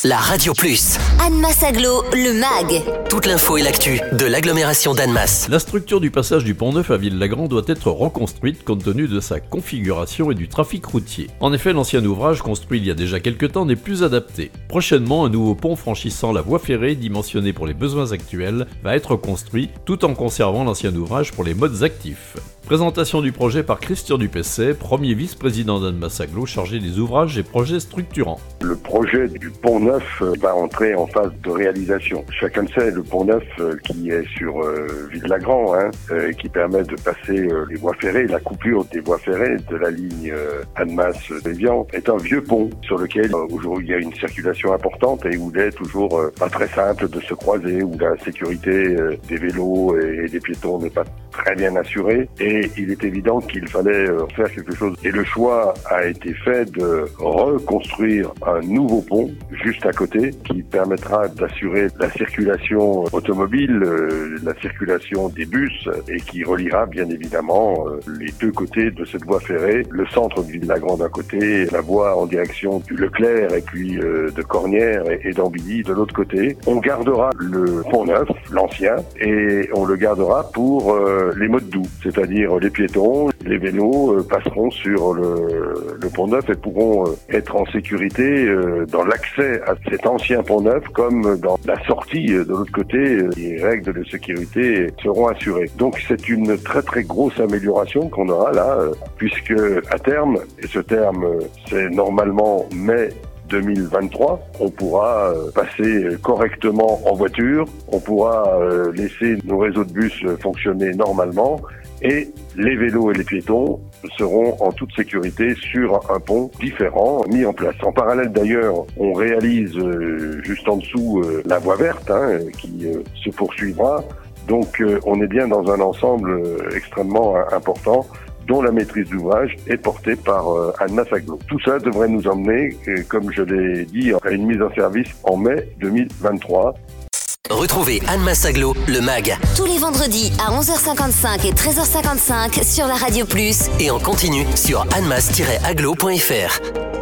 la Radio Plus. Annemasse Agglo, le MAG. Toute l'info et l'actu de l'agglomération d'Annemasse. La structure du passage du Pont-Neuf à Ville-Lagrand doit être reconstruite compte tenu de sa configuration et du trafic routier. En effet, l'ancien ouvrage construit il y a déjà quelques temps n'est plus adapté. Prochainement, un nouveau pont franchissant la voie ferrée dimensionné pour les besoins actuels va être construit tout en conservant l'ancien ouvrage pour les modes actifs. Présentation du projet par Christian Dupesset, premier vice-président d'Annemasse Agglo chargé des ouvrages et projets structurants. Le projet du Pont-Neuf va entrer en phase de réalisation. Chacun le sait, le Pont-Neuf qui est sur Ville-Lagrand, qui permet de passer les voies ferrées, la coupure des voies ferrées de la ligne Annemasse-Évian, est un vieux pont sur lequel aujourd'hui il y a une circulation importante et où il est toujours pas très simple de se croiser, où la sécurité des vélos et des piétons n'est pas très bien assurée. Et il est évident qu'il fallait faire quelque chose. Et le choix a été fait de reconstruire un nouveau pont juste à côté qui permettra d'assurer la circulation automobile, la circulation des bus et qui reliera bien évidemment les deux côtés de cette voie ferrée, le centre de Ville-Lagrand d'un côté, la voie en direction du Leclerc et puis de Cornières et d'Ambilly de l'autre côté. On gardera le Pont-Neuf, l'ancien, et on le gardera pour les modes doux, c'est-à-dire les piétons, les vélos passeront sur le Pont-Neuf et pourront être en sécurité dans l'accès à cet ancien Pont-Neuf comme dans la sortie de l'autre côté. Les règles de sécurité seront assurées. Donc c'est une très très grosse amélioration qu'on aura là, puisque à terme, et ce terme c'est normalement mai 2023, on pourra passer correctement en voiture, on pourra laisser nos réseaux de bus fonctionner normalement et les vélos et les piétons seront en toute sécurité sur un pont différent mis en place. En parallèle d'ailleurs, on réalise juste en dessous la voie verte qui se poursuivra. Donc on est bien dans un ensemble extrêmement important dont la maîtrise d'ouvrage est portée par Annemasse Agglo. Tout ça devrait nous emmener, comme je l'ai dit, à une mise en service en mai 2023. Retrouvez Annemasse Agglo, le MAG. Tous les vendredis à 11h55 et 13h55 sur la Radio Plus. Et en continu sur annemasse-agglo.fr.